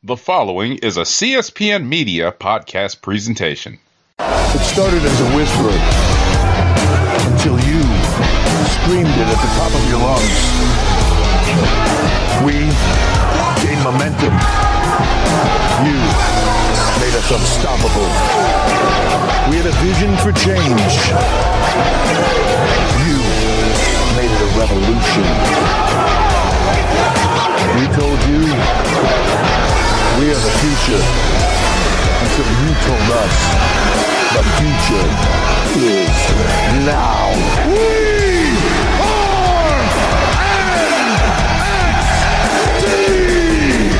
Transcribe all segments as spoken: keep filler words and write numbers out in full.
The following is a C S P N Media podcast presentation. It started as a whisper until you screamed it at the top of your lungs. We gained momentum. You made us unstoppable. We had a vision for change. You made it a revolution. We told you we are the future until you told us the future is now. We are N X T!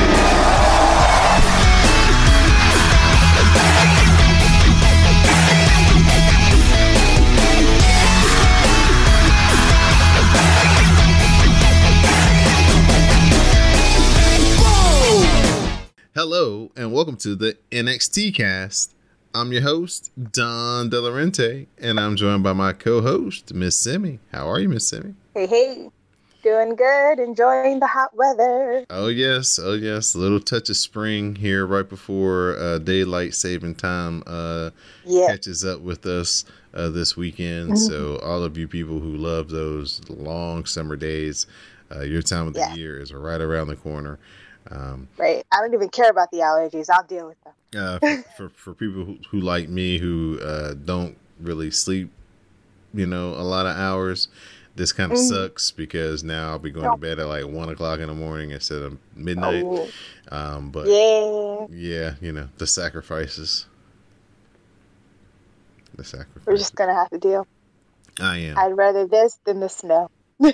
Hello and welcome to the N X T cast. I'm your host, Don Delarente, and I'm joined by my co-host, Miss Simi. How are you, Miss Simi? Hey, hey. Doing good. Enjoying the hot weather. Oh, yes. Oh, yes. A little touch of spring here right before uh, daylight saving time uh, yeah. catches up with us uh, this weekend. Mm-hmm. So all of you people who love those long summer days, uh, your time of the yeah. year is right around the corner. Um, right. I don't even care about the allergies. I'll deal with them. Uh, for, for for people who, who like me, who uh, don't really sleep, you know, a lot of hours, this kind of mm. sucks because now I'll be going to bed at like one o'clock in the morning instead of midnight. Oh. Um, but yeah, yeah, you know, the sacrifices. The sacrifices. We're just gonna have to deal. I am. I'd rather this than the snow. uh,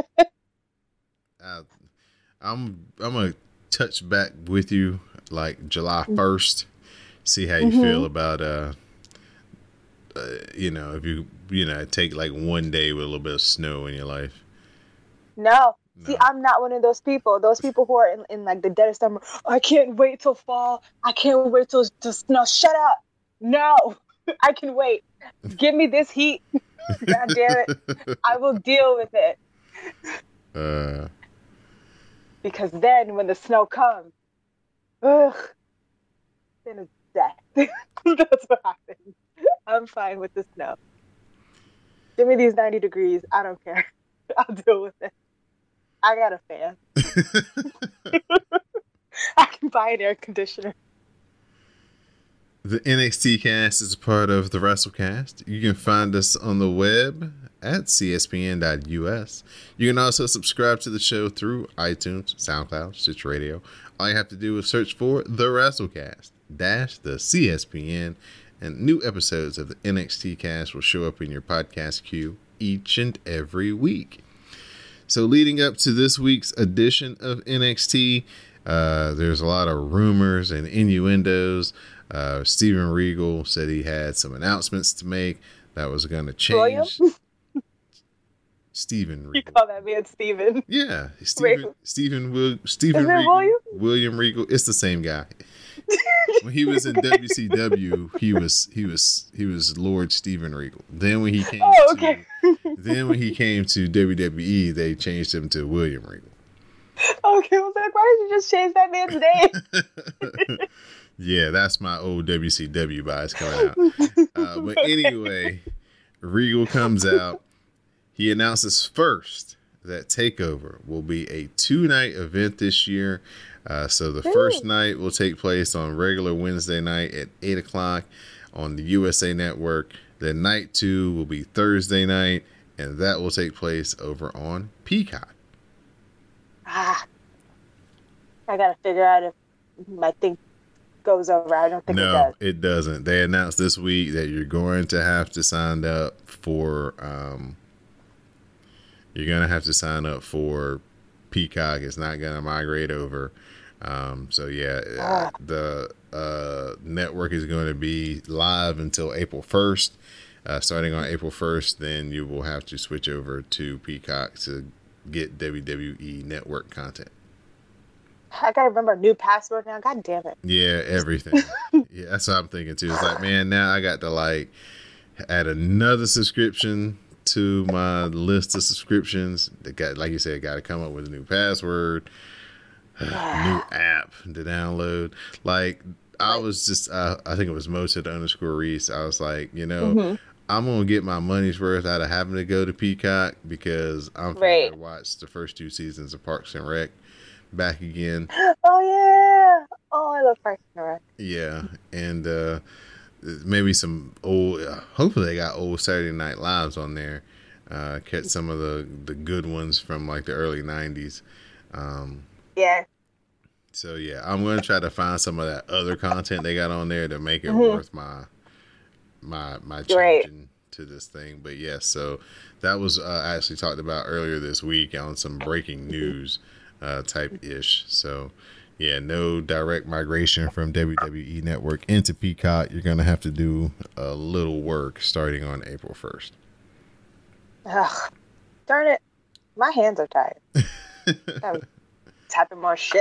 I'm I'm gonna touch back with you like July first, see how you mm-hmm. feel about uh, uh you know, if you you know take like one day with a little bit of snow in your life. No, no. See, I'm not one of those people. Those people who are in, in like the dead of summer. I can't wait till fall. I can't wait till to snow. Shut up. No, I can wait. Give me this heat. God damn it. I will deal with it. Uh. Because then when the snow comes, ugh, then it's death. That's what happens. I'm fine with the snow. Give me these ninety degrees. I don't care. I'll deal with it. I got a fan. I can buy an air conditioner. The N X T cast is a part of the WrestleCast. You can find us on the web at C S P N dot U S. You can also subscribe to the show through iTunes, SoundCloud, Stitcher Radio. All you have to do is search for the WrestleCast dash the C S P N, and new episodes of the N X T cast will show up in your podcast queue each and every week. So leading up to this week's edition of N X T, uh, there's a lot of rumors and innuendos. Uh, Steven Regal said he had some announcements to make that was going to change. Steven Regal. You call that man Steven? Yeah, Steven. Steven. Will, Steven Regal. William? William Regal. It's the same guy. When he was in W C W, he was he was he was Lord Steven Regal. Then when he came, oh, okay. to, then when he came to W W E, they changed him to William Regal. Okay, I was like, why did you just change that man's name? Yeah, that's my old W C W bias coming out. Uh, but anyway, Regal comes out. He announces first that TakeOver will be a two-night event this year. Uh, so the first night will take place on regular Wednesday night at eight o'clock on the U S A Network. Then night two will be Thursday night, and that will take place over on Peacock. Ah, I got to figure out if my thing goes over. I don't think no, it does. it doesn't. They announced this week that you're going to have to sign up for um you're going to have to sign up for Peacock. It's not going to migrate over. Um so yeah, ah. the uh network is going to be live until April first. Uh starting on April first, then you will have to switch over to Peacock to get W W E network content. I gotta remember a new password now. God damn it. Yeah, everything. Yeah, that's what I'm thinking too. It's like, man, now I got to like add another subscription to my list of subscriptions. They got, like you said, got to come up with a new password. New app to download. Like, I was just, uh, I think it was Moted underscore Reese. I was like, you know, mm-hmm. I'm going to get my money's worth out of having to go to Peacock because I'm going to watch the first two seasons of Parks and Rec back again. Oh, yeah. Oh, I love Parks and Rec. Yeah. And uh, maybe some old, uh, hopefully they got old Saturday Night Lives on there. Uh, catch some of the, the good ones from like the early nineties. Um, yeah. So, yeah, I'm going to try to find some of that other content they got on there to make it mm-hmm. worth my my my changing to this thing. But, yes, yeah, so that was uh, actually talked about earlier this week on some breaking news uh, type-ish. So, yeah, no direct migration from W W E Network into Peacock. You're going to have to do a little work starting on April first. Ugh, darn it. My hands are tired. I'm typing more shit.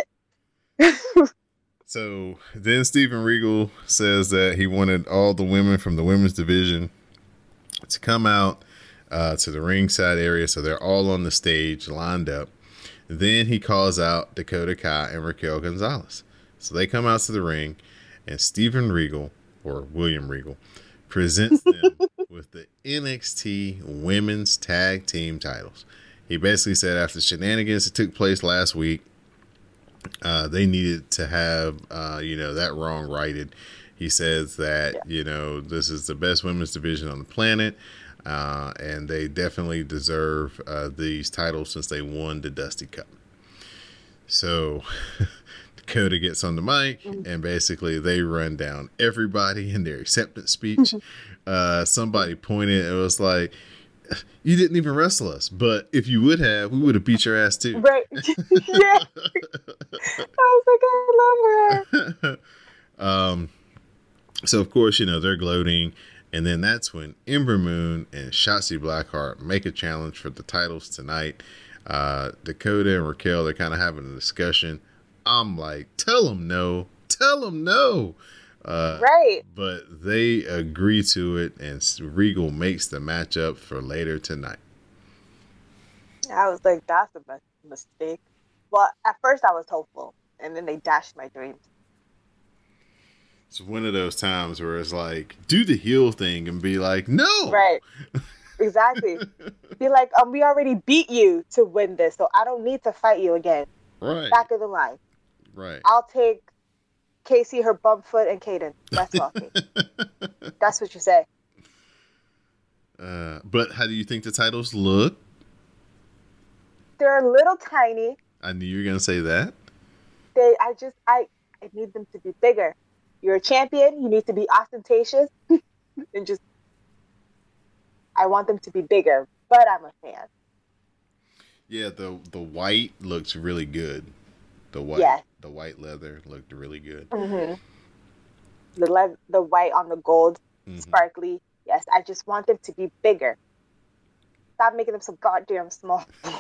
So then Steven Regal says that he wanted all the women from the women's division to come out uh, to the ringside area, so they're all on the stage lined up. Then he calls out Dakota Kai and Raquel Gonzalez. So they come out to the ring, and Steven Regal, or William Regal, presents them with the N X T Women's Tag Team titles. He basically said after shenanigans that took place last week, Uh, they needed to have, uh, you know, that wrong righted. He says that, yeah. you know, this is the best women's division on the planet, uh, and they definitely deserve uh, these titles since they won the Dusty Cup. So Dakota gets on the mic, mm-hmm. and basically they run down everybody in their acceptance speech. uh, somebody pointed, it was like, you didn't even wrestle us, but if you would have, we would have beat your ass too. Right. Yeah. I was like, I love her. um, so of course, you know, they're gloating. And then that's when Ember Moon and Shotzi Blackheart make a challenge for the titles tonight. Uh, Dakota and Raquel, they're kind of having a discussion. I'm like, tell them no, tell them no. Uh, right. But they agree to it, and Regal makes the matchup for later tonight. I was like, that's a mistake. Well, at first I was hopeful, and then they dashed my dreams. It's one of those times where it's like, do the heel thing and be like, no. Right. Exactly. Be like, um, we already beat you to win this, so I don't need to fight you again. Right. Back of the line. Right. I'll take Casey, her bumfoot, and Kaden. That's okay. That's what you say. Uh, but how do you think the titles look? They're a little tiny. I knew you were gonna say that. They, I just, I, I need them to be bigger. You're a champion. You need to be ostentatious, and just, I want them to be bigger. But I'm a fan. Yeah, the the white looks really good. The white, yes. the white leather looked really good. Mm-hmm. The le- the white on the gold, mm-hmm. sparkly. Yes, I just want them to be bigger. Stop making them so goddamn small.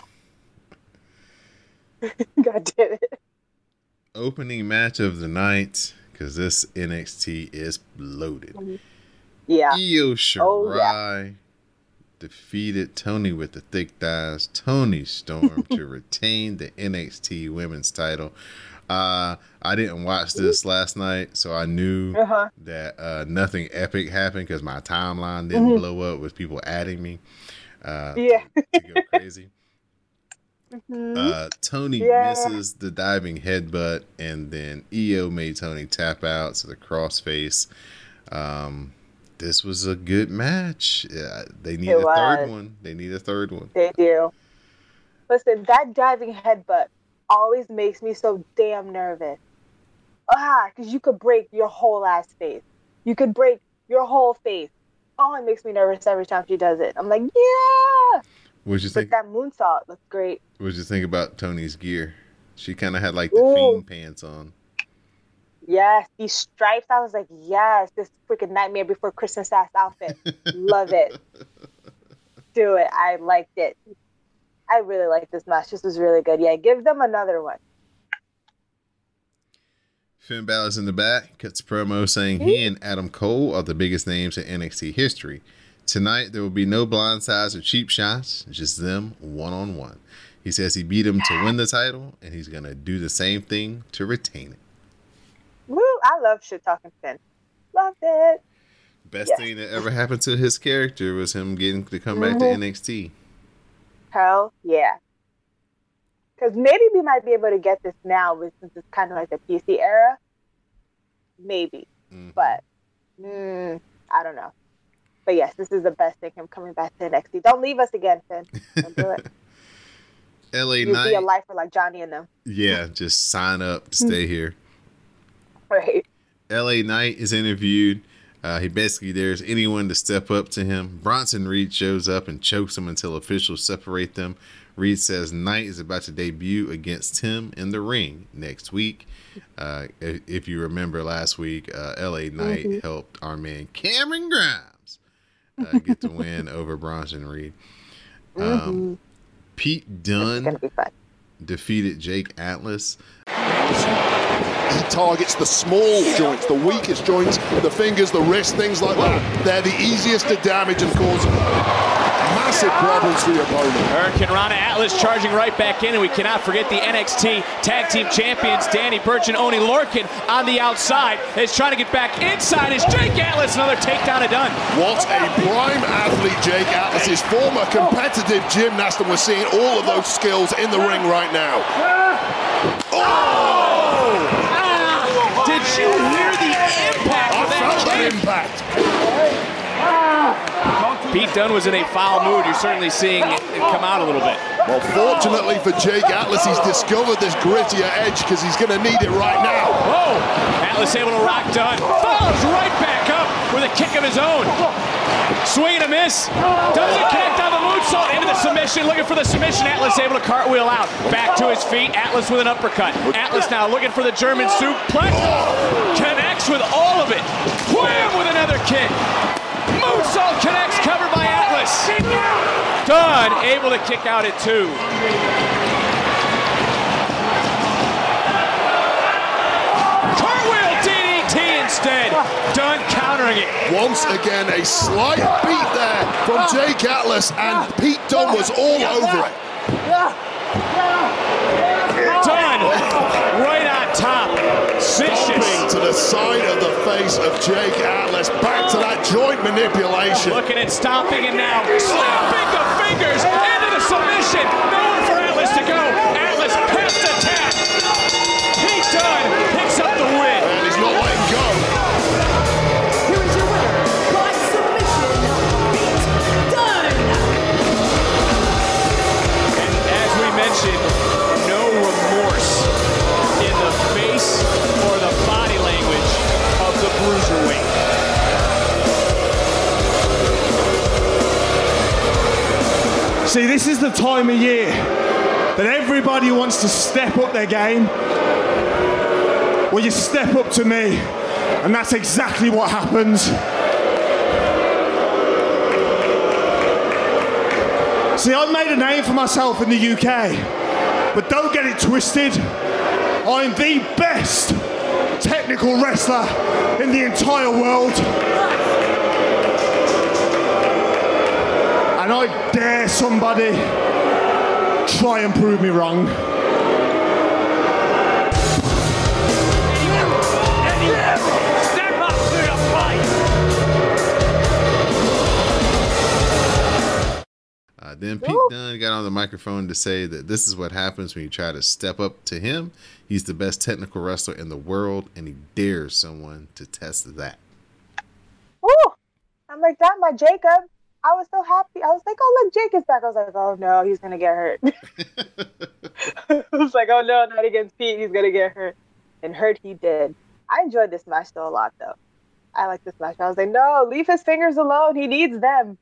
God damn it. Opening match of the night, because this N X T is loaded. Mm-hmm. Yeah. Io Shirai oh, yeah. defeated Toni with the thick thighs. Toni Storm to retain the N X T Women's title. Uh, I didn't watch this last night, so I knew uh-huh. that uh, nothing epic happened because my timeline didn't mm-hmm. blow up with people adding me. Uh, yeah. to, to go crazy. Mm-hmm. Uh, Toni yeah. misses the diving headbutt, and then Io made Toni tap out to the crossface. Um, this was a good match. Yeah, they need it a was. third one. They need a third one. They do. Listen, that diving headbutt always makes me so damn nervous. Ah, because you could break your whole ass face. You could break your whole face. Oh, it makes me nervous every time she does it. I'm like, yeah. What'd you think? But that moonsault looks great. What'd you think about Toni's gear? She kind of had like the Ooh. Fiend pants on. Yes, these stripes. I was like, yes, this freaking Nightmare Before Christmas ass outfit. Love it. Do it. I liked it. I really liked this match. This was really good. Yeah, give them another one. Finn Balor's in the back, cuts a promo saying mm-hmm. he and Adam Cole are the biggest names in N X T history. Tonight, there will be no blind sides or cheap shots, just them one-on-one. He says he beat him to win the title, and he's going to do the same thing to retain it. Woo! I love shit talking Finn. Loved it. Best yes. thing that ever happened to his character was him getting to come mm-hmm. back to N X T. Hell yeah. Because maybe we might be able to get this now, since it's kind of like the P C era. Maybe. Mm-hmm. But, mm, I don't know. But yes, this is the best thing, him coming back to N X T. Don't leave us again, Finn. Don't do it. L A You'll Knight. be a lifer like Johnny and them. Yeah, just sign up to stay here. Right. L A Knight is interviewed. Uh, he basically dares anyone to step up to him. Bronson Reed shows up and chokes him until officials separate them. Reed says Knight is about to debut against him in the ring next week. Uh, if, if you remember last week, uh, L A Knight mm-hmm. helped our man Cameron Grimes uh, get the win over Bronson Reed. Um, mm-hmm. Pete Dunne defeated Jake Atlas. He targets the small joints, the weakest joints, the fingers, the wrist, things like that. They're the easiest to damage and cause massive problems for your opponent. Hurricane Rana Atlas charging right back in, and we cannot forget the N X T Tag Team Champions, Danny Burch and Oni Lorcan on the outside. Is trying to get back inside is Jake Atlas. Another takedown and done. What a prime athlete Jake Atlas is. Former competitive gymnast, and we're seeing all of those skills in the ring right now. Oh! Did you hear the impact I of that felt that kick? impact. Pete Dunne was in a foul mood. You're certainly seeing it come out a little bit. Well, fortunately for Jake Atlas, he's discovered this grittier edge because he's going to need it right now. Whoa! Atlas able to rock Dunne. Follows right back up with a kick of his own. Swing and a miss. Doesn't connect on the moonsault into the submission. Looking for the submission. Atlas able to cartwheel out. Back to his feet. Atlas with an uppercut. Atlas now looking for the German suplex. Connects with all of it. Wham! With another kick. Moonsault connects, covered by Atlas. Dunne able to kick out at two. Cartwheel D D T instead. Dunne countering it. Once again, a slight beat there from Jake Atlas, and Pete Dunne was all over it. Dunne right on top. Vicious. To the side of the face of Jake Atlas. Back to that joint manipulation. Looking at stomping and now slapping the fingers into the submission. Nowhere for Atlas to go. Atlas past attack. Pete Dunne picks up the win. And he's not letting go. Here is your winner by submission, Pete Dunne. And as we mentioned, no remorse in the face or the body language of the bruiserweight. See, this is the time of year that everybody wants to step up their game. Well, you step up to me, and that's exactly what happens. See, I've made a name for myself in the U K, but don't get it twisted. I'm the best technical wrestler in the entire world. And I dare somebody try and prove me wrong. Step up to the fight. Uh, then Pete Woo. Dunne got on the microphone to say that this is what happens when you try to step up to him. He's the best technical wrestler in the world, and he dares someone to test that. Woo! I'm like, that my Jacob. I was so happy. I was like, oh, look, Jake is back. I was like, oh, no, he's going to get hurt. I was like, oh, no, not against Pete. He's going to get hurt. And hurt he did. I enjoyed this match, though, a lot, though. I like this match. I was like, no, leave his fingers alone. He needs them.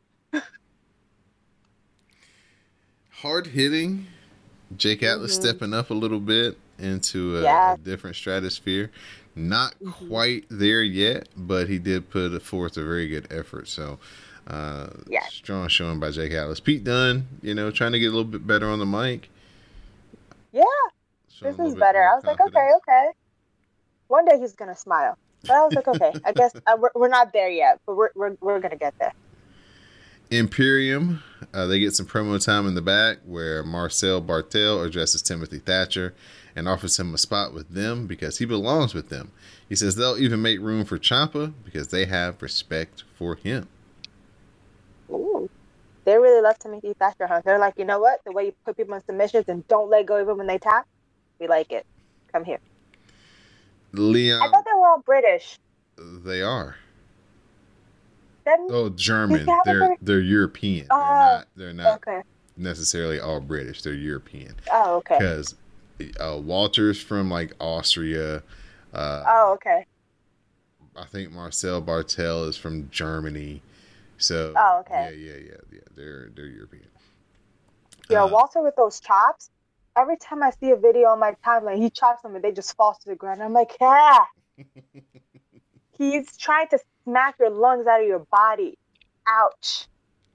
Hard hitting. Jake Atlas Mm-hmm. stepping up a little bit into a, Yeah. a different stratosphere. Not Mm-hmm. quite there yet, but he did put forth a very good effort. So, uh, Yeah. strong showing by Jake Atlas. Pete Dunne, you know, trying to get a little bit better on the mic. Yeah, Showing this a little is bit better. more I was like, okay, confidence. okay. One day he's going to smile. But I was like, okay, I guess uh, we're, we're not there yet, but we're, we're, we're going to get there. Imperium, uh, they get some promo time in the back where Marcel Bartel addresses Timothy Thatcher and offers him a spot with them because he belongs with them. He says they'll even make room for Ciampa because they have respect for him. Ooh. They really love Timothy Thatcher, huh? They're like, you know what? The way you put people in submissions and don't let go even when they tap, we like it. Come here. Leon. I thought they were all British. They are. Then, Oh, German. They have a They're Brit- they're European. Oh, they're not. They're not okay. necessarily all British. They're European. Oh, okay. Because uh, Walter's from like Austria. Uh, Oh, okay. I think Marcel Bartel is from Germany. So. Oh, okay. Yeah, yeah, yeah, yeah. They're they're European. Yo, Uh, Walter with those chops. Every time I see a video on my timeline, he chops them and they just fall to the ground. I'm like, ah. He's trying to smack your lungs out of your body. Ouch.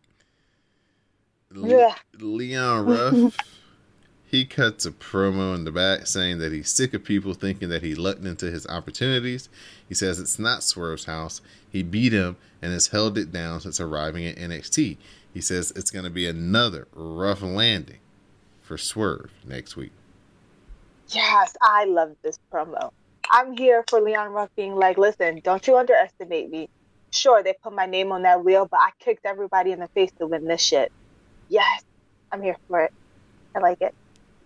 Le- Yeah. Leon Ruff, he cuts a promo in the back saying that he's sick of people thinking that he lucked into his opportunities. He says it's not Swerve's house. He beat him and has held it down since arriving at N X T. He says it's going to be another rough landing for Swerve next week. Yes, I love this promo. I'm here for Leon Ruff being like, listen, don't you underestimate me. Sure, they put my name on that wheel, but I kicked everybody in the face to win this shit. Yes, I'm here for it. I like it.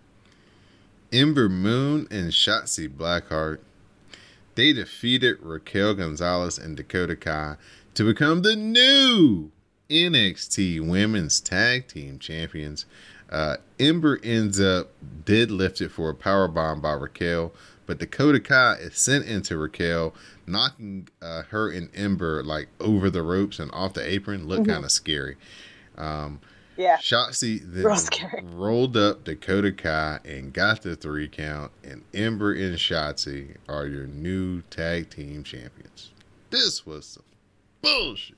Ember Moon and Shotzi Blackheart, they defeated Raquel Gonzalez and Dakota Kai to become the new N X T Women's Tag Team Champions. Uh, Ember ends up deadlifted for a powerbomb by Raquel, but Dakota Kai is sent into Raquel, knocking uh, her and Ember like over the ropes and off the apron. Looked Mhm. kind of scary. Um, Yeah. Shotzi then Real scary. rolled up Dakota Kai and got the three count, and Ember and Shotzi are your new tag team champions. This was some bullshit.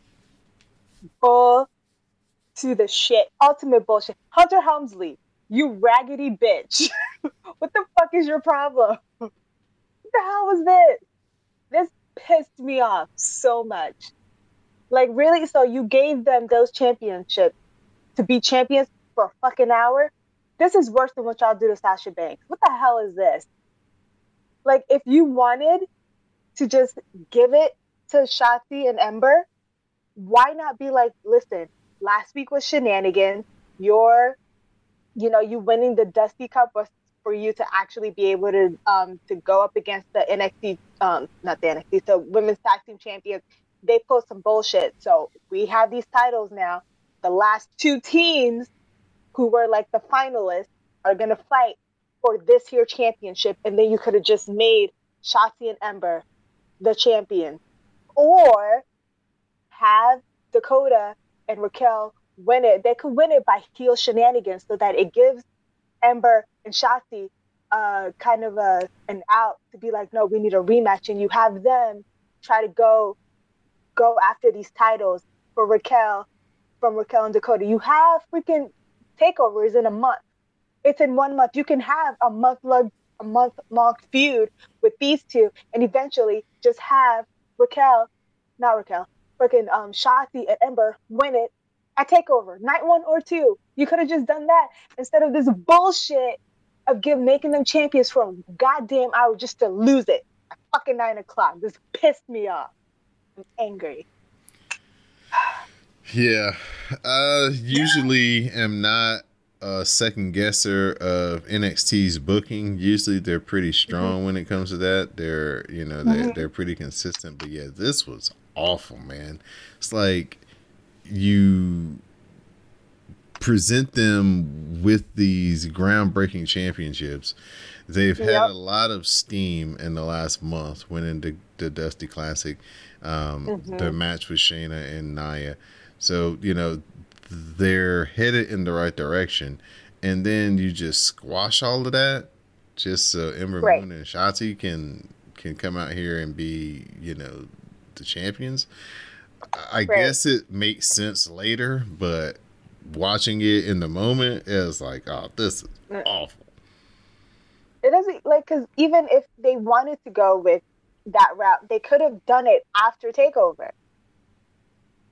Bull to the shit. Ultimate bullshit. Hunter Helmsley, you raggedy bitch. What the fuck is your problem? What the hell was this? This pissed me off so much. Like, really? So you gave them those championships to be champions for a fucking hour? This is worse than what y'all do to Sasha Banks. What the hell is this? Like, if you wanted to just give it to Shotzi and Ember, why not be like, listen, last week was shenanigans. You're, you know, you winning the Dusty Cup was for you to actually be able to um to go up against the N X T, um not the N X T, so Women's Tag Team Champions. They pulled some bullshit. So we have these titles now. The last two teams who were like the finalists are gonna fight for this here championship, and then you could have just made Shotzi and Ember the champions, or have Dakota and Raquel win it. They could win it by heel shenanigans so that it gives Ember and Shotzi uh, kind of a an out to be like, no, we need a rematch, and you have them try to go go after these titles for Raquel, from Raquel and Dakota. You have freaking takeovers in a month. It's in one month. You can have a month long a month long feud with these two, and eventually just have Raquel, not Raquel, freaking um Shotzi and Ember win it at Takeover, night one or two. You could have just done that instead of this bullshit of give making them champions for a goddamn hour just to lose it at fucking nine o'clock. This pissed me off. I'm angry. Yeah, I usually am not a second guesser of N X T's booking. Usually they're pretty strong mm-hmm. when it comes to that. They're, you know, they're, mm-hmm. they're pretty consistent. But yeah, this was awful, man. It's like you present them with these groundbreaking championships. They've had yep. a lot of steam in the last month, winning the, the Dusty Classic, um, mm-hmm. their match with Shayna and Nia. So, you know, they're headed in the right direction. And then you just squash all of that just so Ember right. Moon and Shotzi can can come out here and be, you know, the champions. I right. guess it makes sense later, but watching it in the moment, it was like, oh, this is mm. awful. It doesn't, like, because even if they wanted to go with that route, they could have done it after Takeover.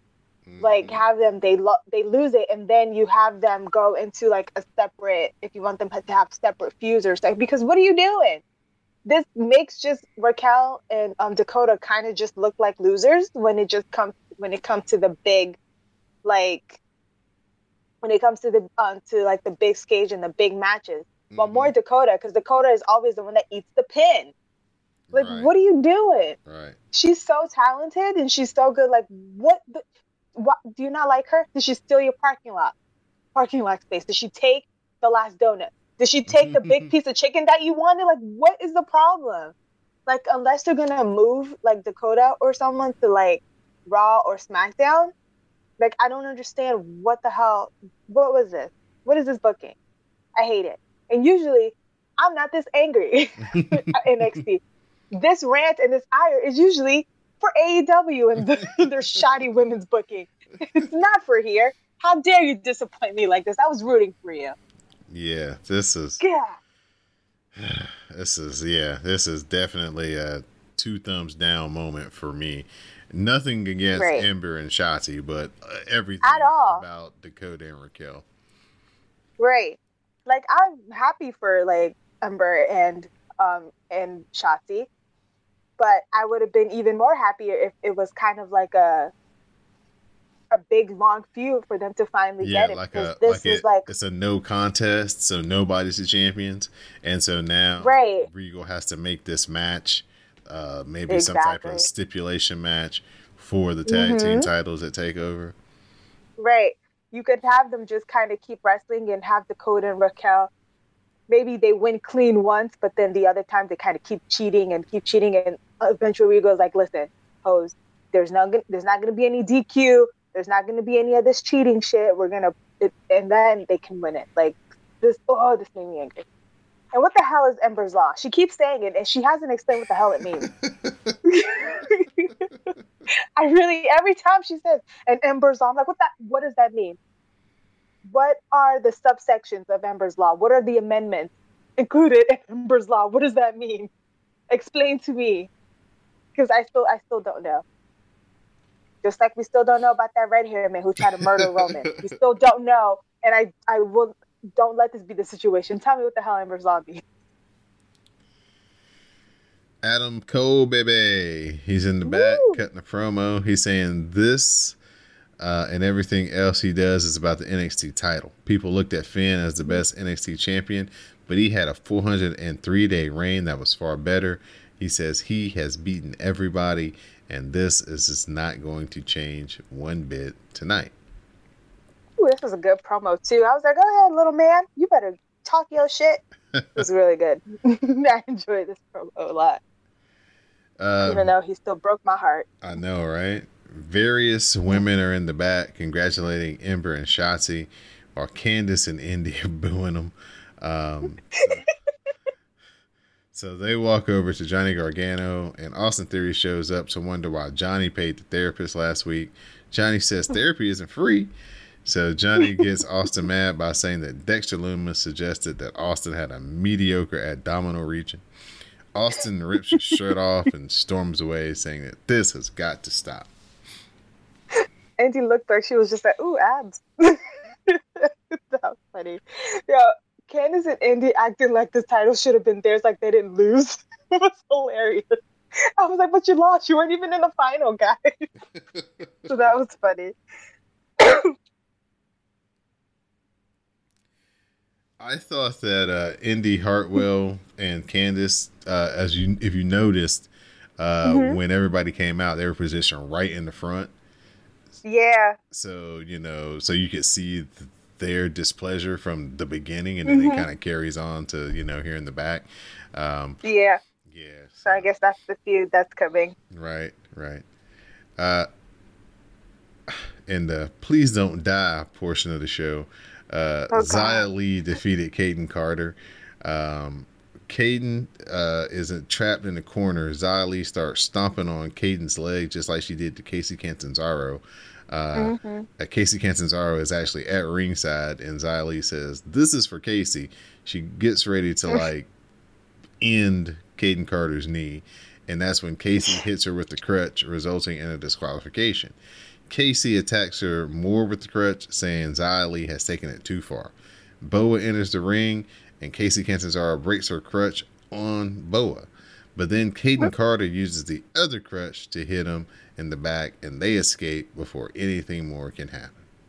like have them they lo- they lose it, and then you have them go into like a separate, if you want them to have separate feuds or stuff, because what are you doing? This makes just Raquel and um Dakota kind of just look like losers when it just comes when it comes to the big, like when it comes to the um to like the big stage and the big matches. Mm-hmm. But more Dakota, because Dakota is always the one that eats the pin. Like, right. What are you doing? Right. She's so talented and she's so good. Like, what? The, what? Do you not like her? Did she steal your parking lot? Parking lot space? Did she take the last donut? Did she take the big piece of chicken that you wanted? Like, what is the problem? Like, unless they're gonna move like Dakota or someone to like Raw or SmackDown, like I don't understand what the hell. What was this? What is this booking? I hate it. And usually, I'm not this angry at N X T. This rant and this ire is usually for A E W and the, their shoddy women's booking. It's not for here. How dare you disappoint me like this? I was rooting for you. Yeah, this is. Yeah. This is yeah. This is definitely a two thumbs down moment for me. Nothing against right. Ember and Shotzi, but uh, everything at all about Dakota and Raquel. Right. Like I'm happy for like Ember and um and Shotzi. But I would have been even more happier if it was kind of like a a big long feud for them to finally yeah, get it. Like a, this like is it, like it's a no contest, so nobody's the champions, and so now right. Regal has to make this match, uh, maybe exactly. some type of stipulation match for the tag mm-hmm. team titles at Takeover. Right. You could have them just kind of keep wrestling and have Dakota and Raquel. Maybe they win clean once, but then the other time they kind of keep cheating and keep cheating, and eventually Regal's like, "Listen, hoes, there's no, there's not gonna be any D Q. There's not gonna be any of this cheating shit. We're gonna," it, and then they can win it. Like this. Oh, this made me angry. And what the hell is Ember's Law? She keeps saying it, and she hasn't explained what the hell it means. I really every time she says an Ember's Law, I'm like, what that? What does that mean? What are the subsections of Ember's Law? What are the amendments included in Ember's Law? What does that mean? Explain to me, because I still, I still don't know. Just like we still don't know about that red hair man who tried to murder Roman. We still don't know, and I, I will don't let this be the situation. Tell me what the hell Ember's Law means. Adam Cole, baby, he's in the back Woo. cutting a promo. He's saying this. Uh, and everything else he does is about the N X T title. People looked at Finn as the best N X T champion, but he had a four hundred three day reign that was far better. He says he has beaten everybody, and this is just not going to change one bit tonight. Ooh, this was a good promo, too. I was like, go ahead, little man. You better talk your shit. It was really good. I enjoyed this promo a lot. Um, Even though he still broke my heart. I know, right? Various women are in the back congratulating Ember and Shotzi, while Candice and Indy are booing them. Um, so, so they walk over to Johnny Gargano, and Austin Theory shows up to wonder why Johnny paid the therapist last week. Johnny says therapy isn't free. So Johnny gets Austin mad by saying that Dexter Lumis suggested that Austin had a mediocre abdominal region. Austin rips his shirt off and storms away, saying that this has got to stop. Andy looked like she was just like, ooh, abs. That was funny. Yeah, Candice and Andy acting like this title should have been theirs, like they didn't lose. It was hilarious. I was like, but you lost. You weren't even in the final, guys. So that was funny. I thought that uh, Indy Hartwell and Candice, uh, as you if you noticed, uh, mm-hmm. when everybody came out, they were positioned right in the front. Yeah. So, you know, so you could see th- their displeasure from the beginning, and then mm-hmm. it kind of carries on to, you know, here in the back. Um, yeah. Yeah. So. so I guess that's the feud that's coming. Right, right. Uh, in the Please Don't Die portion of the show, uh, oh, Xia Li defeated Caden Carter. Um, Caden uh, is trapped in the corner. Xia Li starts stomping on Caden's leg just like she did to Casey Catanzaro. Uh, mm-hmm. uh, Casey Catanzaro is actually at ringside, and Xia Li says, "This is for Casey." She gets ready to like end Caden Carter's knee, and that's when Casey hits her with the crutch, resulting in a disqualification. Casey attacks her more with the crutch, saying Xia Li has taken it too far. Boa enters the ring, and Casey Catanzaro breaks her crutch on Boa. But then Caden Carter uses the other crutch to hit him in the back, and they escape before anything more can happen.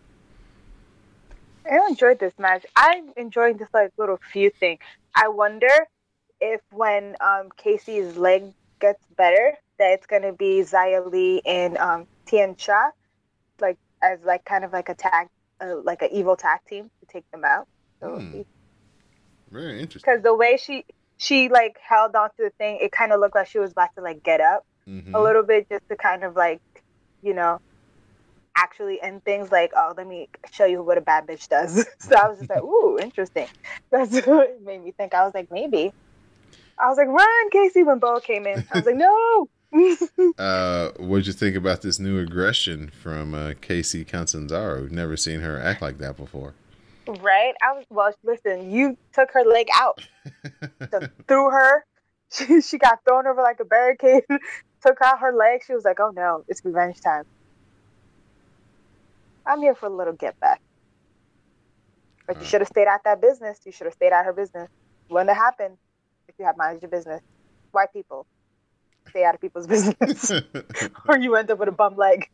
I enjoyed this match. I'm enjoying this like little feud thing. I wonder if when um, Casey's leg gets better, that it's gonna be Xia Li and um, Tian Sha, like as like kind of like a tag, uh, like an evil tag team to take them out. So Hmm. Very interesting. because the way she she like held onto the thing, it kind of looked like she was about to like get up Mhm. a little bit, just to kind of like, you know, actually end things. Like, oh, let me show you what a bad bitch does. So I was just like, ooh, interesting. That's what it made me think. I was like, maybe. I was like, run, Casey, when Bo came in. I was like, no. Uh, what'd you think about this new aggression from uh, Casey Catanzaro? We've never seen her act like that before. Right? I was, well, listen, you took her leg out. So threw her. She, she got thrown over like a barricade, took out her leg. She was like, oh no, it's revenge time. I'm here for a little get back. But you Alright. should have stayed out that business. You should have stayed out her business. Wouldn't have happened if you had minded your business. White people, stay out of people's business. Or you end up with a bum leg.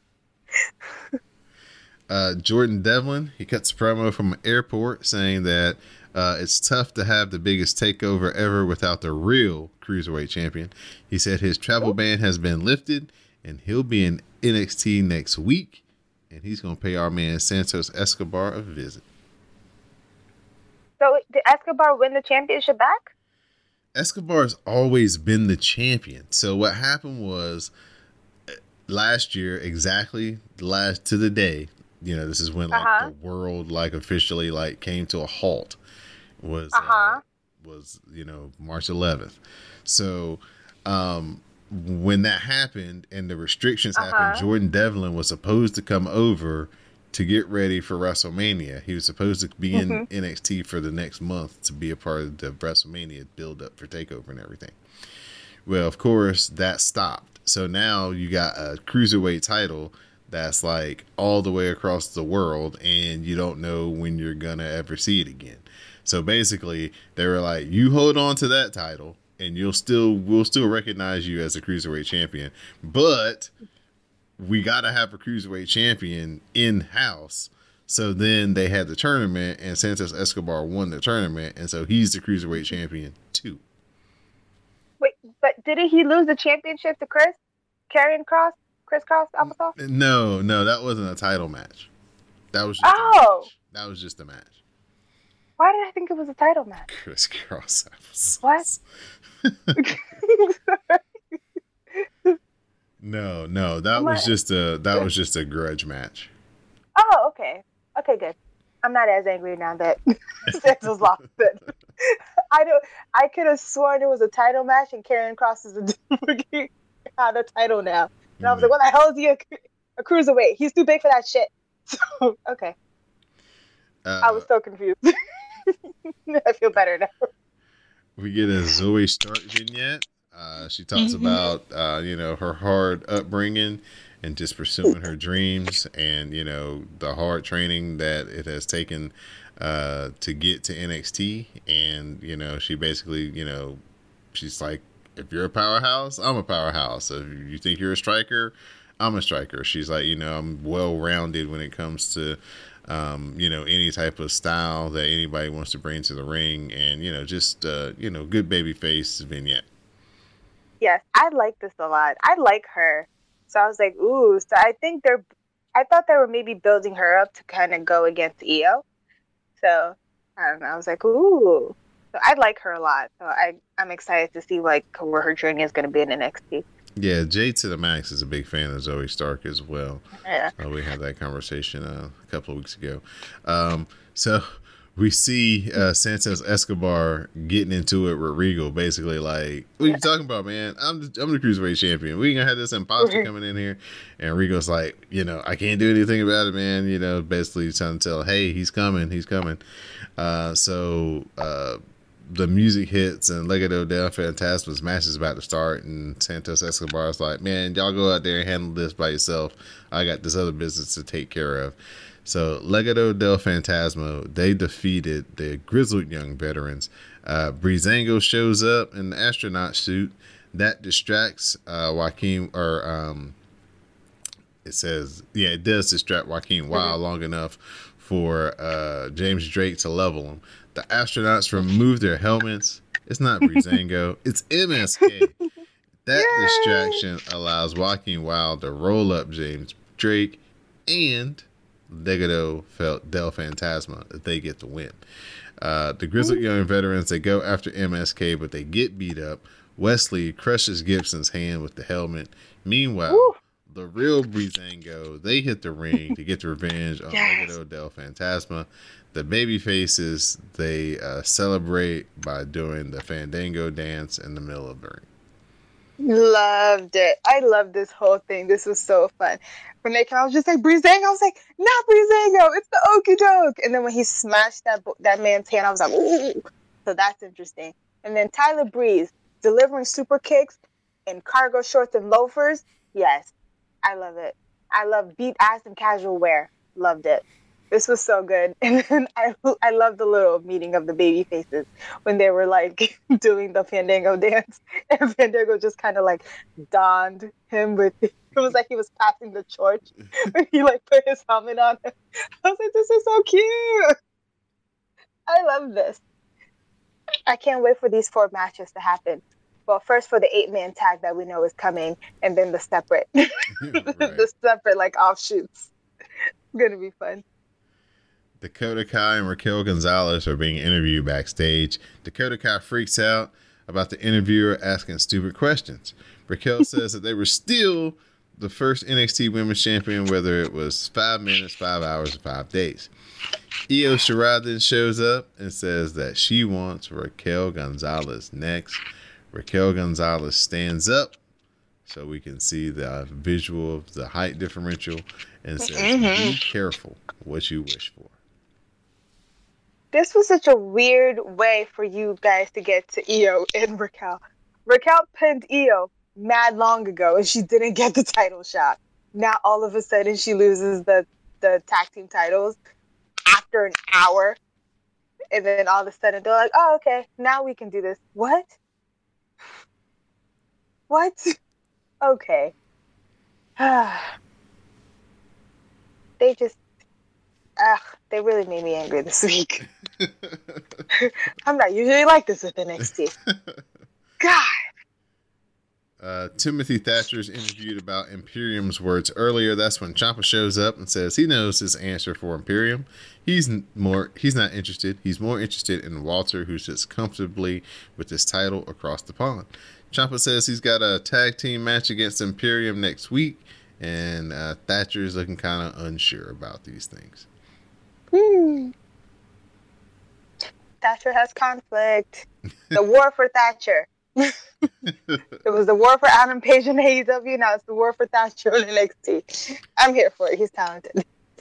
uh, Jordan Devlin, he cuts a promo from an airport saying that uh, it's tough to have the biggest takeover ever without the real Cruiserweight champion. He said his travel ban has been lifted and he'll be in N X T next week, and he's going to pay our man Santos Escobar a visit. So did Escobar win the championship back? Escobar's always been the champion. So what happened was uh, last year, exactly last to the day, you know, this is when like Uh-huh. the world like officially like came to a halt. Was Uh-huh. uh, was you know March eleventh. So um, when that happened and the restrictions Uh-huh. happened, Jordan Devlin was supposed to come over to get ready for WrestleMania. He was supposed to be in Mhm. N X T for the next month to be a part of the WrestleMania build up for TakeOver and everything. Well, of course, that stopped. So now you got a cruiserweight title that's like all the way across the world, and you don't know when you're gonna ever see it again. So basically, they were like, "You hold on to that title, and you'll still we'll still recognize you as a cruiserweight champion, but we gotta have a cruiserweight champion in house." So then they had the tournament, and Santos Escobar won the tournament, and so he's the cruiserweight champion too. Wait, but didn't he lose the championship to Chris? Karrion Cross? Chris Cross? Alpha? No, no, that wasn't a title match. That was just Oh! a match. That was just a match. Why did I think it was a title match? Chris Cross. What? No, no, that Am was I- just a that was just a grudge match. Oh, okay. Okay, good. I'm not as angry now that Santos lost it. I don't. I could have sworn it was a title match, and Karrion Cross is a had a title now. And I was like, "What the hell is he a, a cruiserweight? He's too big for that shit." So okay, Uh, I was so confused. I feel better now. we get a Zoe Stark vignette. Uh, she talks about uh, you know her hard upbringing and just pursuing her dreams, and you know the hard training that it has taken uh, to get to N X T. And you know she basically you know she's like, if you're a powerhouse, I'm a powerhouse. If you think you're a striker, I'm a striker. She's like, you know, I'm well rounded when it comes to um, you know, any type of style that anybody wants to bring to the ring, and you know, just uh, you know, good baby face vignette. Yes, I like this a lot. I like her. So I was like, ooh. So I think they're. I thought they were maybe building her up to kind of go against E O. So I don't know. I was like, ooh. So I like her a lot. So I I'm excited to see like where her journey is going to be in N X T. Yeah, Jay to the Max is a big fan of Zoe Stark as well. Yeah. Uh, we had that conversation uh, a couple of weeks ago. Um, so we see uh, Santos Escobar getting into it with Regal, basically like, "What are you talking about, man? I'm the, I'm the cruiserweight champion. We ain't gonna have this imposter coming in here." And Regal's like, "You know, I can't do anything about it, man. You know, basically trying to tell, hey, he's coming, he's coming." Uh, so uh, the music hits and Legado del Fantasma's match is about to start, and Santos Escobar's like, man, y'all go out there and handle this by yourself. I got this other business to take care of. So Legado del Fantasma, they defeated the grizzled young veterans. Uh, Breezango shows up in the astronaut suit. That distracts uh, Joaquin, or um, it says, yeah, it does distract Joaquin Wild long enough for uh, James Drake to level him. The astronauts remove their helmets. It's not Breezango, it's M S K. That Yay! distraction allows Joaquin Wild to roll up James Drake and Legado del Fantasma if they get the win. Uh, the grizzled young veterans, they go after M S K, but they get beat up. Wesley crushes Gibson's hand with the helmet. Meanwhile, Woo! the real Breezango, they hit the ring to get the revenge on yes. Legado del Fantasma. The baby faces, they uh, celebrate by doing the Fandango dance in the middle of the ring. Loved it. I loved this whole thing. This was so fun. When they came, I was just like, Breezango. I was like, not Breezango. It's the Okie Doke. And then when he smashed that that man's hand, I was like, ooh. So that's interesting. And then Tyler Breeze delivering super kicks in cargo shorts and loafers. Yes, I love it. I love beat ass and casual wear. Loved it. This was so good. And then I I love the little meeting of the baby faces when they were like doing the Fandango dance. And Fandango just kind of like donned him with, it was like he was passing the torch when he like put his helmet on him. I was like, this is so cute. I love this. I can't wait for these four matches to happen. Well, first for the eight-man tag that we know is coming, and then the separate, right. the separate like offshoots. It's gonna be fun. Dakota Kai and Raquel Gonzalez are being interviewed backstage. Dakota Kai freaks out about the interviewer asking stupid questions. Raquel says that they were still the first N X T Women's Champion, whether it was five minutes, five hours, or five days. Io Shirai then shows up and says that she wants Raquel Gonzalez next. Raquel Gonzalez stands up so we can see the visual of the height differential and says, mm-hmm. be careful what you wish for. This was such a weird way for you guys to get to Io and Raquel. Raquel pinned Io mad long ago and she didn't get the title shot. Now all of a sudden she loses the, the tag team titles after an hour. And then all of a sudden they're like, oh, okay, now we can do this. What? What? Okay. They just, ugh, they really made me angry this week. I'm not usually like this with N X T. God. Uh, Timothy Thatcher's interviewed about Imperium's words earlier. That's when Ciampa shows up and says he knows his answer for Imperium. He's more. He's not interested. He's more interested in Walter, who sits comfortably with his title across the pond. Ciampa says he's got a tag team match against Imperium next week, and uh, Thatcher's looking kind of unsure about these things. Hmm. Thatcher has conflict. The war for Thatcher. It was the war for Adam Page in A E W. Now it's the war for Thatcher in N X T. I'm here for it. He's talented.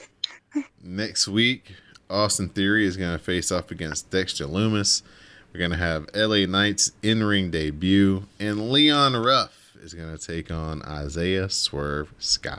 Next week, Austin Theory is going to face off against Dexter Lumis. We're going to have L A Knight's in-ring debut, and Leon Ruff is going to take on Isaiah Swerve Scott.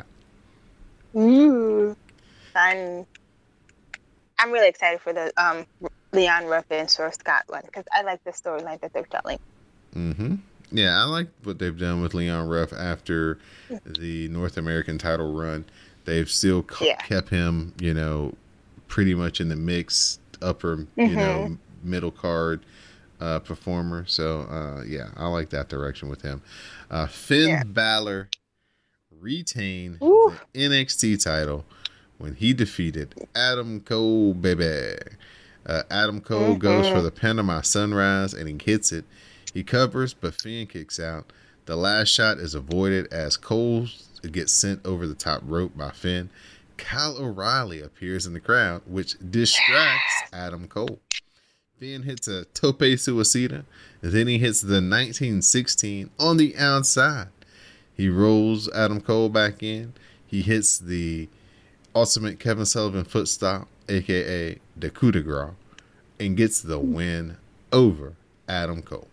Ooh, fun. I'm really excited for the um, Leon Ruff and Swerve Scott one because I like the storyline that they're telling. Mm-hmm. Yeah, I like what they've done with Leon Ruff after the North American title run. They've still ca- yeah. kept him, you know, pretty much in the mix, upper, mm-hmm. you know, middle card uh, performer. So, uh, yeah, I like that direction with him. Uh, Finn yeah. Balor retained Ooh. the N X T title when he defeated Adam Cole, baby. Uh, Adam Cole mm-hmm. goes for the Panama Sunrise, and he hits it. He covers, but Finn kicks out. The last shot is avoided as Cole gets sent over the top rope by Finn. Kyle O'Reilly appears in the crowd, which distracts Adam Cole. Finn hits a tope suicida, and then he hits the nineteen sixteen on the outside. He rolls Adam Cole back in. He hits the ultimate Kevin Sullivan foot stomp, a k a the coup de grace, and gets the win over Adam Cole.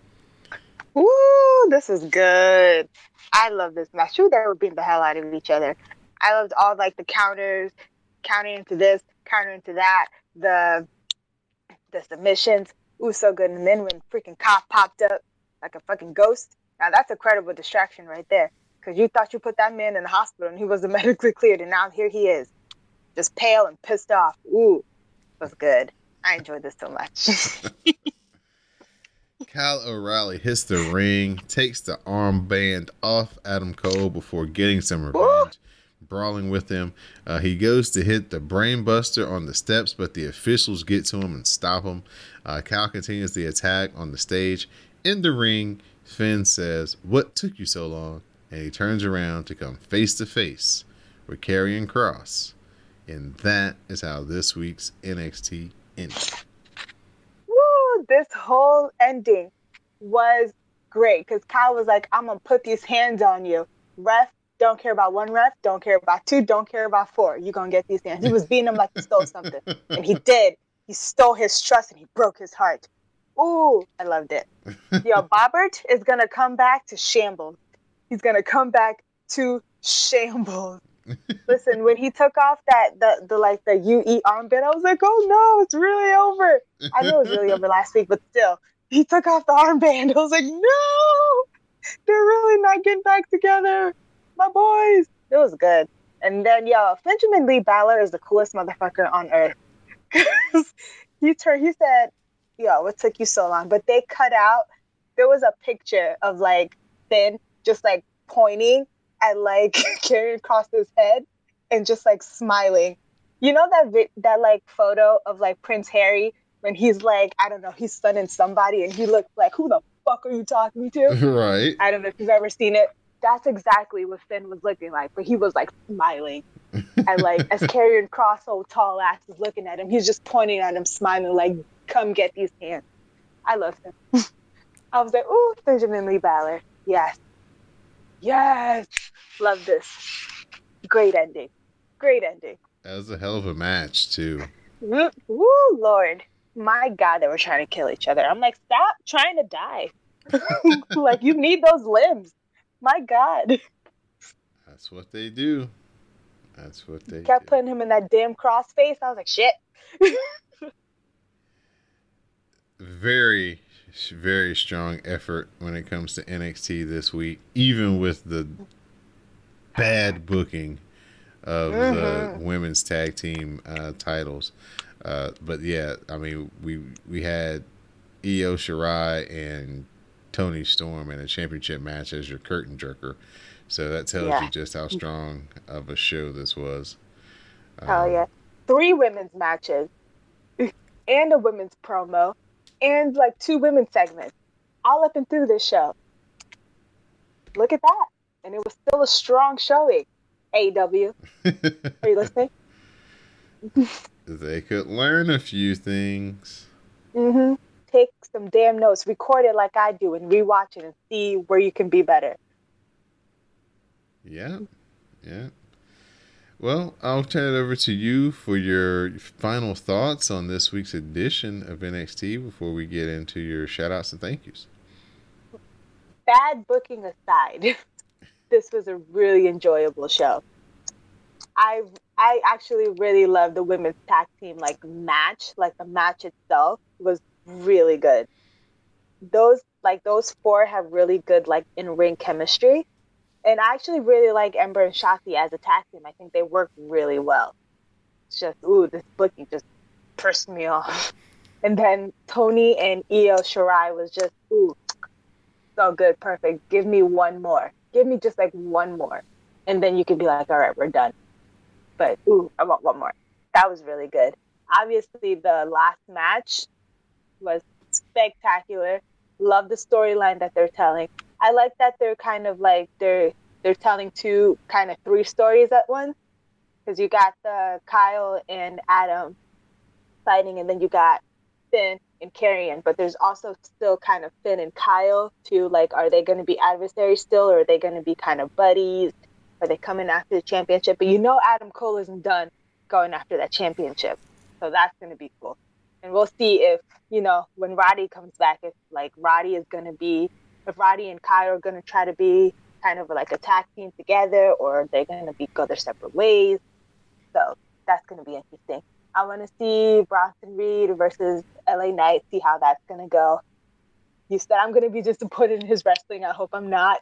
Woo, this is good. I love this match. Ooh, they were beating the hell out of each other. I loved all like the counters, counter into this, counter into that, the the submissions. Ooh, so good. And then when freaking Cop popped up like a fucking ghost, now that's a credible distraction right there. Because you thought you put that man in the hospital and he wasn't medically cleared, and now here he is, just pale and pissed off. Ooh, it was good. I enjoyed this so much. Kyle O'Reilly hits the ring, takes the armband off Adam Cole before getting some revenge, brawling with him. Uh, he goes to hit the brainbuster on the steps, but the officials get to him and stop him. Uh, Kyle continues the attack on the stage. In the ring, Finn says, "What took you so long?" And he turns around to come face to face with Karrion Kross. And that is how this week's N X T ended. Woo, this whole ending was great because Kyle was like, I'm going to put these hands on you. Ref, don't care about one ref, don't care about two, don't care about four. You're going to get these hands. He was beating him like he stole something. And he did. He stole his trust and he broke his heart. Ooh, I loved it. Yo, Bobbert is going to come back to shambles. He's going to come back to shambles. Listen, when he took off that, the, the like, the U E armband, I was like, oh no, it's really over. I knew it was really over last week, but still, he took off the armband. I was like, no, they're really not getting back together. My boys. It was good. And then, yo, Benjamin Lee Balor is the coolest motherfucker on earth. he turned, he said, yo, what took you so long? But they cut out, there was a picture of like Finn just like pointing at like Karrion Kross's head and just like smiling. You know that vi- that like photo of like Prince Harry when he's like, I don't know, he's stunning somebody and he looks like, who the fuck are you talking to? Right. I don't know if you've ever seen it. That's exactly what Finn was looking like, but he was like smiling. And like as Karrion Kross, old tall ass, is looking at him, he's just pointing at him, smiling like, come get these hands. I love him. I was like, ooh, Benjamin Lee Balor. Yes. Yes. Love this. Great ending. Great ending. That was a hell of a match, too. Woo, woo, Lord. My God, they were trying to kill each other. I'm like, stop trying to die. Like, you need those limbs. My God. That's what they do. That's what they Kept do. putting him in that damn cross face. I was like, shit. Very, very strong effort when it comes to N X T this week, even with the bad booking of mm-hmm. the women's tag team uh, titles. Uh, but yeah, I mean, we we had Io Shirai and Toni Storm in a championship match as your curtain jerker. So that tells yeah. you just how strong of a show this was. Hell um, yeah. Three women's matches and a women's promo and like two women's segments all up and through this show. Look at that. And it was still a strong showing. A E W. Are you listening? They could learn a few things. Mm-hmm. Take some damn notes. Record it like I do and rewatch it and see where you can be better. Yeah. Yeah. Well, I'll turn it over to you for your final thoughts on this week's edition of N X T before we get into your shout-outs and thank yous. Bad booking aside, this was a really enjoyable show. I I actually really love the women's tag team like match. Like the match itself was really good. Those like those four have really good like in-ring chemistry. And I actually really like Ember and Shotzi as a tag team. I think they work really well. It's just, ooh, this booking just pissed me off. And then Toni and Io Shirai was just, ooh, so good, perfect. Give me one more. Give me just like one more. And then you can be like, all right, we're done. But, ooh, I want one more. That was really good. Obviously, the last match was spectacular. Love the storyline that they're telling. I like that they're kind of like they're they're telling two kind of three stories at once, because you got the Kyle and Adam fighting, and then you got Finn and Karrion, but there's also still kind of Finn and Kyle too. Like, are they going to be adversaries still, or are they going to be kind of buddies? Are they coming after the championship? But you know Adam Cole isn't done going after that championship, so that's going to be cool. And we'll see if, you know, when Roddy comes back, if like Roddy is going to be, if Roddy and Kyle are going to try to be kind of like a tag team together, or they're going to be go their separate ways. So that's going to be interesting. I want to see Bronson Reed versus L A Knight, see how that's going to go. You said I'm going to be disappointed in his wrestling. I hope I'm not.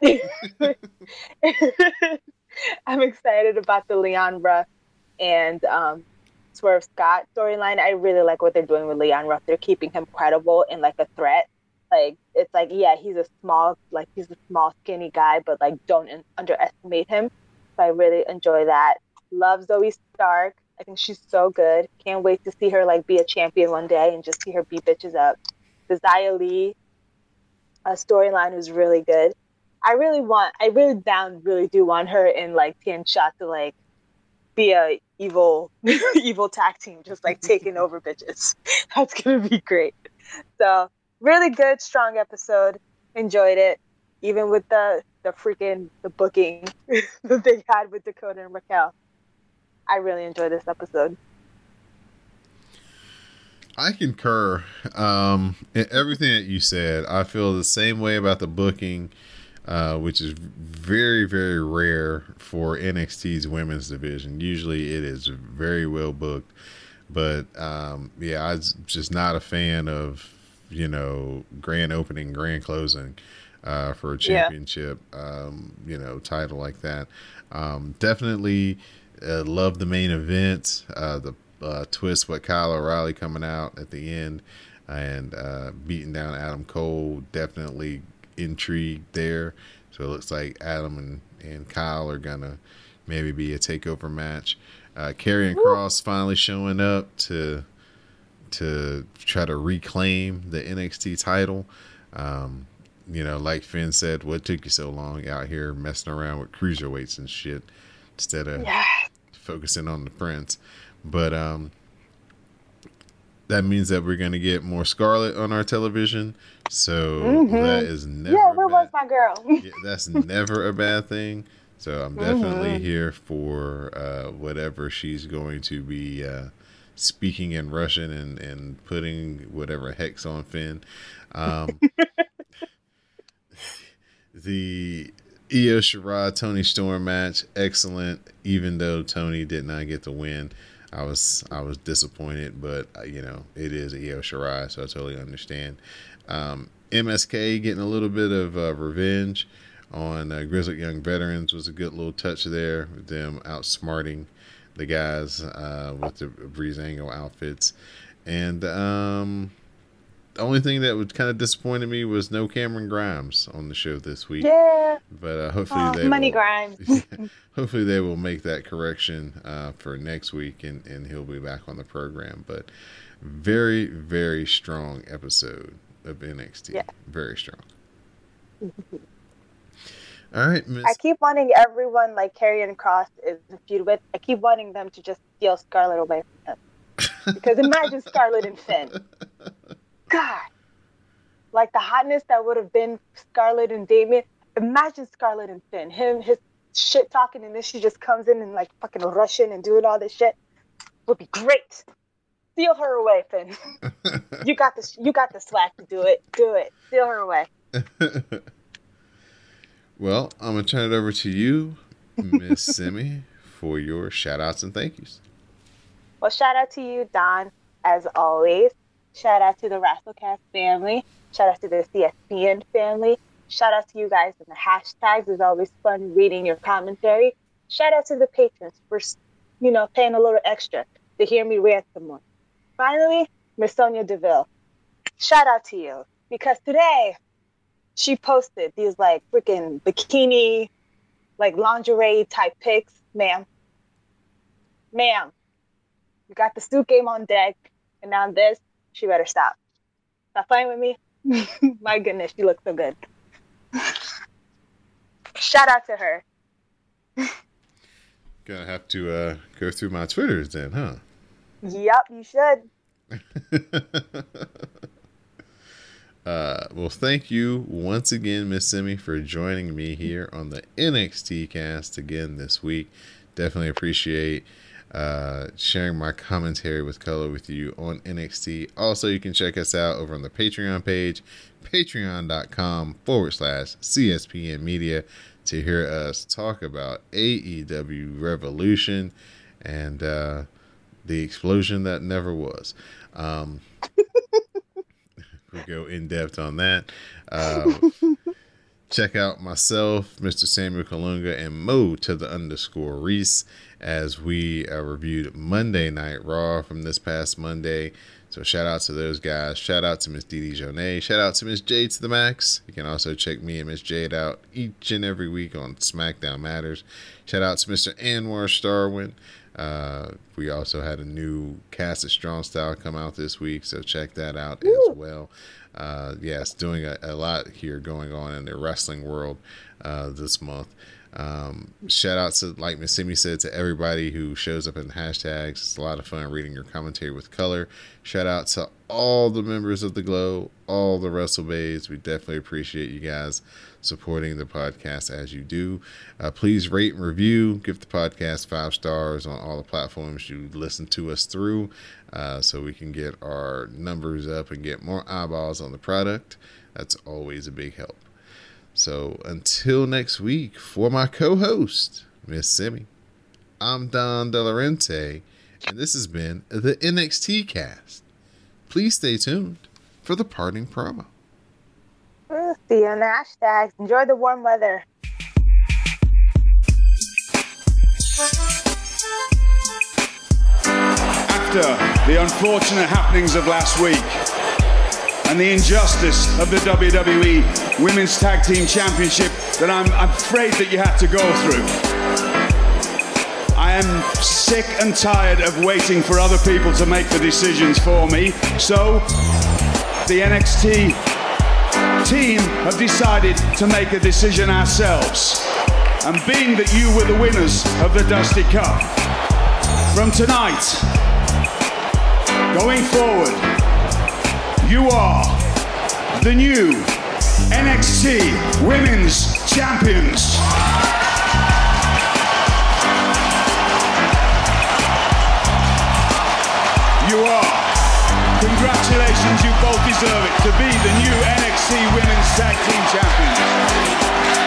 I'm excited about the Leon Ruff and um, Swerve Scott storyline. I really like what they're doing with Leon Ruff. They're keeping him credible and like a threat. Like, it's like, yeah, he's a small, like he's a small, skinny guy, but like don't in- underestimate him. So I really enjoy that. Love Zoe Stark. I think she's so good. Can't wait to see her like be a champion one day and just see her beat bitches up. The Xia Li uh, storyline is really good. I really want, I really down, really do want her in like Tian Sha to like be a evil, evil tag team, just like taking over bitches. That's gonna be great. So really good, strong episode. Enjoyed it, even with the the freaking the booking that they had with Dakota and Raquel. I really enjoyed this episode. I concur. Um, in everything that you said, I feel the same way about the booking, uh, which is very, very rare for N X T's women's division. Usually it is very well booked. But, um, yeah, I'm just not a fan of, you know, grand opening, grand closing uh, for a championship, yeah. um, you know, title like that. Um, definitely uh, love the main event, uh, the uh, twist with Kyle O'Reilly coming out at the end and uh, beating down Adam Cole. Definitely intrigued there. So it looks like Adam and, and Kyle are going to maybe be a takeover match. Uh, Karrion Kross finally showing up to to try to reclaim the N X T title. Um, you know, like Finn said, what took you so long out here messing around with cruiserweights and shit instead of yeah. focusing on the Prince? But um, that means that we're going to get more Scarlett on our television. So mm-hmm. that is never yeah, where was my girl? yeah, that's never a bad thing. So I'm definitely mm-hmm. here for uh, whatever she's going to be uh, speaking in Russian and, and putting whatever hex on Finn. Um, the Io Shirai Toni Storm match, excellent. Even though Toni did not get the win, I was I was disappointed, but uh, you know, it is Io Shirai, so I totally understand. Um, M S K getting a little bit of uh, revenge on uh, Grizzled Young Veterans was a good little touch there, with them outsmarting the guys uh, with the Breezango outfits. And um, the only thing that would kind of disappointed me was no Cameron Grimes on the show this week. Yeah. But uh, hopefully oh, they Money will, Grimes. hopefully they will make that correction uh, for next week, and, and he'll be back on the program. But very, very strong episode of N X T. Yeah. Very strong. All right, Miss. I keep wanting everyone like Karrion Kross is a feud with. I keep wanting them to just steal Scarlett away from him. Because imagine Scarlett and Finn. God. Like the hotness that would have been Scarlett and Damien. Imagine Scarlett and Finn. Him, his shit talking, and then she just comes in and like fucking Russian and doing all this shit. Would be great. Steal her away, Finn. you got the you got the swag to do it. Do it. Steal her away. Well, I'm going to turn it over to you, Miss Simi, for your shout-outs and thank yous. Well, shout out to you, Don, as always. Shout out to the WrestleCast family. Shout out to the C S P N family. Shout out to you guys in the hashtags. It's always fun reading your commentary. Shout out to the patrons for, you know, paying a little extra to hear me rant some more. Finally, Miss Sonia Deville. Shout out to you, because today she posted these like freaking bikini, like lingerie type pics. Ma'am, ma'am, you got the suit game on deck, and now this, she better stop. Stop playing with me. My goodness, she looks so good. Shout out to her. Gonna have to uh, go through my Twitters then, huh? Yep, you should. Uh, well, thank you once again, Miss Simi, for joining me here on the N X T cast again this week. Definitely appreciate uh, sharing my commentary with color with you on N X T. Also, you can check us out over on the Patreon page, patreon.com forward slash CSPN Media, to hear us talk about A E W Revolution and uh, the explosion that never was. Um, we'll go in depth on that. Uh, check out myself, Mister Samuel Kalunga, and Mo to the underscore Reese as we uh, reviewed Monday Night Raw from this past Monday. So shout out to those guys. Shout out to Miss Dee Dee Jonay. Shout out to Miss Jade to the max. You can also check me and Miss Jade out each and every week on SmackDown Matters. Shout out to Mister Anwar Starwin. Uh, we also had a new cast of Strong Style come out this week, so check that out Woo. as well. Uh, yes, doing a, a lot here going on in the wrestling world uh, this month. Um, shout out to, like Miss Simi said, to everybody who shows up in the hashtags. It's a lot of fun reading your commentary with color. Shout out to all the members of the Glow, all the WrestleBays. We definitely appreciate you guys supporting the podcast as you do. Uh, please rate and review. Give the podcast five stars on all the platforms you listen to us through, uh, so we can get our numbers up and get more eyeballs on the product. That's always a big help. So until next week, for my co-host, Miss Simi, I'm Don Delarente, and this has been the N X T Cast. Please stay tuned for the parting promo. See you on the hashtags. Enjoy the warm weather. After the unfortunate happenings of last week and the injustice of the W W E Women's Tag Team Championship that I'm, I'm afraid that you had to go through, I am sick and tired of waiting for other people to make the decisions for me. So the N X T team have decided to make a decision ourselves. And being that you were the winners of the Dusty Cup, from tonight going forward, you are the new N X T Women's Champions. You are. Congratulations, you both deserve it to be the new N X T Women's Tag Team Champions.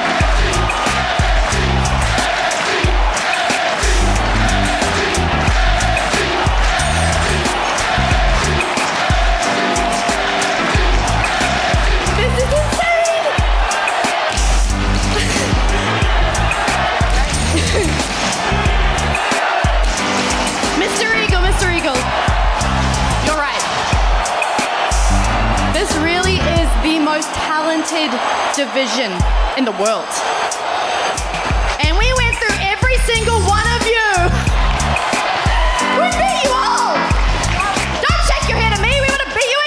Talented division in the world. And we went through every single one of you. We beat you all. Don't shake your head at me. We want to beat you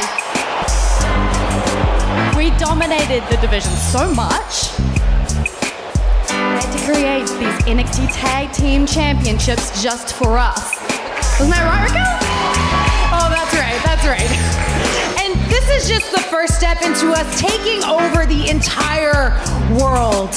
anyway. We dominated the division so much. We had to create these N X T Tag Team Championships just for us. Isn't that right, Rico? Oh, that's right. That's right. This is just the first step into us taking over the entire world.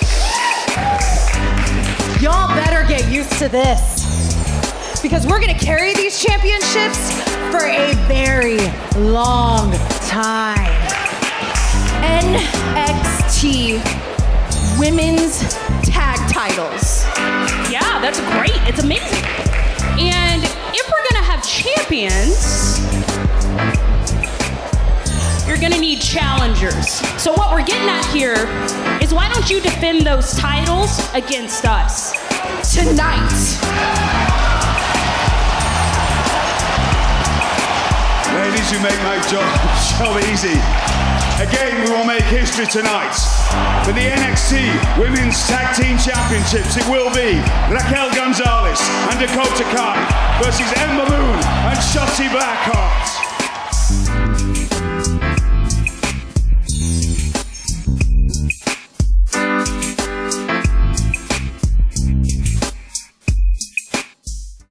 Y'all better get used to this, because we're gonna carry these championships for a very long time. N X T Women's Tag Titles. Yeah, that's great. It's amazing. And if we're gonna have champions, you're gonna need challengers. So what we're getting at here is, why don't you defend those titles against us tonight? Ladies, you make my job so easy. Again, we will make history tonight. For the N X T Women's Tag Team Championships, it will be Raquel Gonzalez and Dakota Kai versus Ember Moon and Shotzi Blackheart.